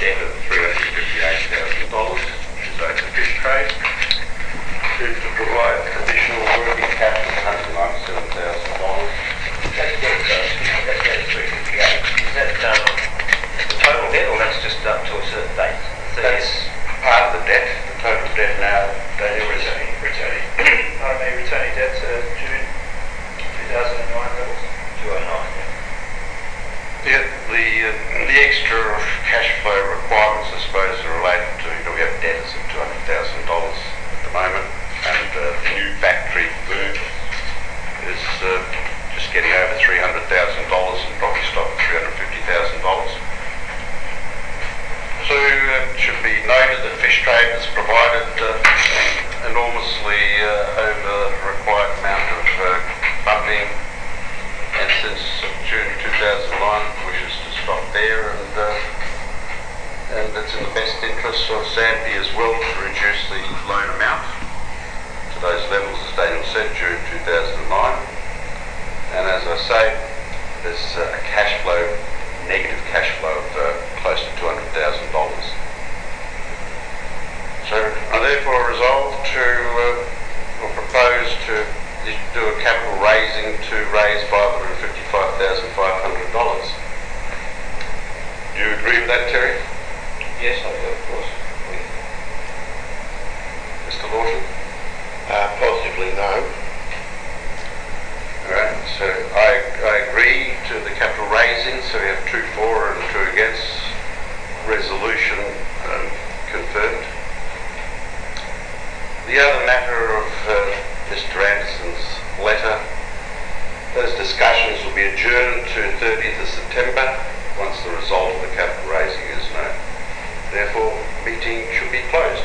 debt of $358,000, which is owed to fish trade. To provide additional working capital of $197,000. That debt, that debt is 358. Is that the total debt, or that's just up to a certain date? That's part of the debt. The total debt now, returning debt to June 2009 levels. 2009. Yeah, the extra cash flow requirements, I suppose, are related to, we have debts of $200,000 at the moment, and the new factory boom is just getting over $300,000 and probably stock $350,000. So it should be noted that Fish Trade has provided enormously over the required amount of funding, and since June 2009 wishes to stop there, and it's in the best interest of Zampi as well to reduce the loan amount to those levels, as Daniel said, June 2009. And as I say, there's a negative cash flow of close to $200,000. So I therefore resolve to, or propose to do a capital raising to raise $555,500. Do you agree with that, Terry? Yes, I do, of course. Mr. Lawson? Positively no. Alright, so I agree to the capital raising, so we have 2 for and 2 against. Resolution confirmed. The other matter of Mr. Anderson's letter, those discussions will be adjourned to 30th of September once the result of the capital raising is known. Therefore, meeting should be closed.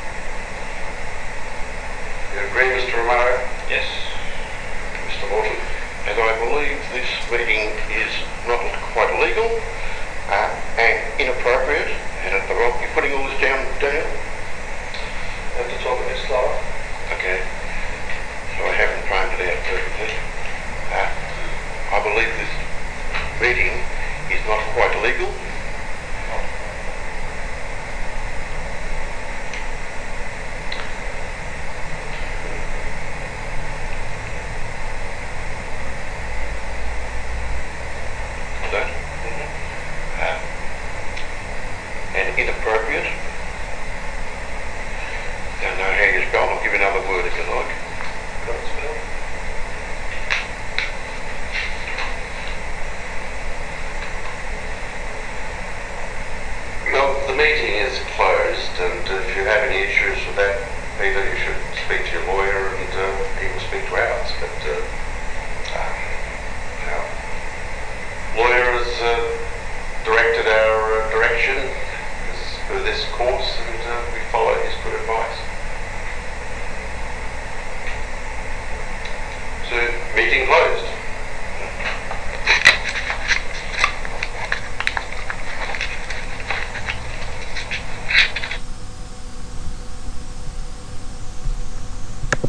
You agree, Mr. Romero? Yes. Mr. Lawson? And I believe this meeting is not quite legal and inappropriate, and at the wrong. You're putting all this down, Daniel? Have to talk a bit slower. Okay. So I haven't framed it out perfectly. I believe this meeting is not quite legal. And inappropriate. Don't know how you spell. I'll give you another word if you like. Got it spelled? Well, the meeting is closed, and if you have any issues with that, Peter, you should speak to your lawyer, and he will speak to ours. But our lawyer has directed our direction through this course, and we follow his good advice.